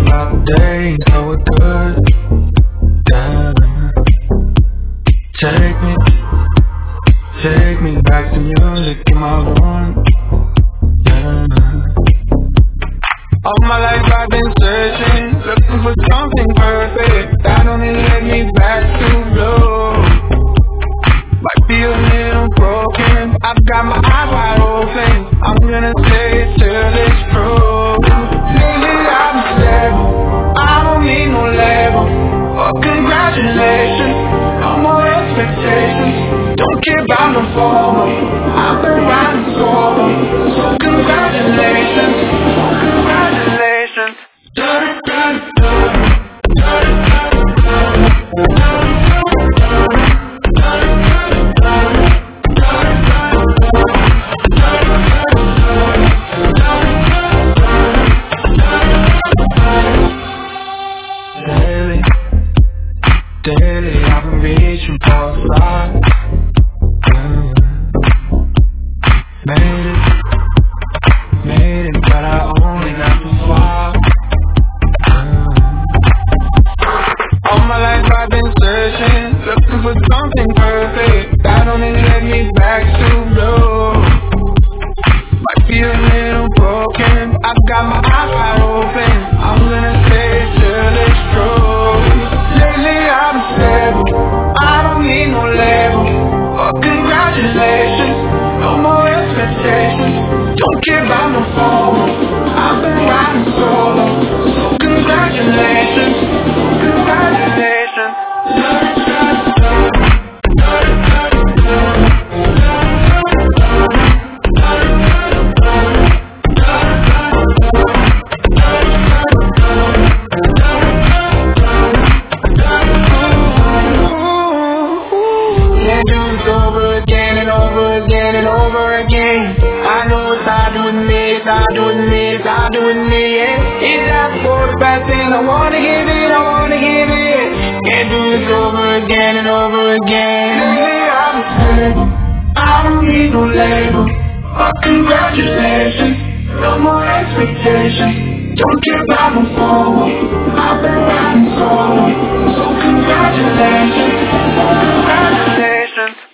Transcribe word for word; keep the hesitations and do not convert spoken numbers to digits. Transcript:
about the day, so it could. Yeah. Take me, take me back to music in my room. Yeah. All my life I've been searching, looking for something perfect that only led me back to blue. Might be a little broken, I've got my eyes wide open. I'm gonna say it till it's true. Lately I've been stable, I don't need no label or congratulations, no more expectations. Don't care about no formal, I've been riding solo. So congratulations, congratulations. Dun, dun, dun. Daily, daily, I've been reaching for a fly. Yeah. Made it, made it, but I only got to fly. Yeah. All my life I've been searching, looking for something perfect that only led me back to blue. Might be a little broken, I've got my eyes wide open. I'm gonna say it till it's true. Lately I've been stable, I don't need no label or congratulations, no more expectations. Don't care about no formal, I've been riding solo. So congratulations, congratulations. Can't do this over again and over again and over again. I know it's hard doing me, it's hard doing me, it's hard doing me, yeah. It's that for the best thing, I wanna give it, I wanna give it. Can't do this over again and over again. Yeah, I'm stable, I don't need no label or congratulations, no more expectations. Don't care about no formal, I've been riding solo. So congratulations, congratulations.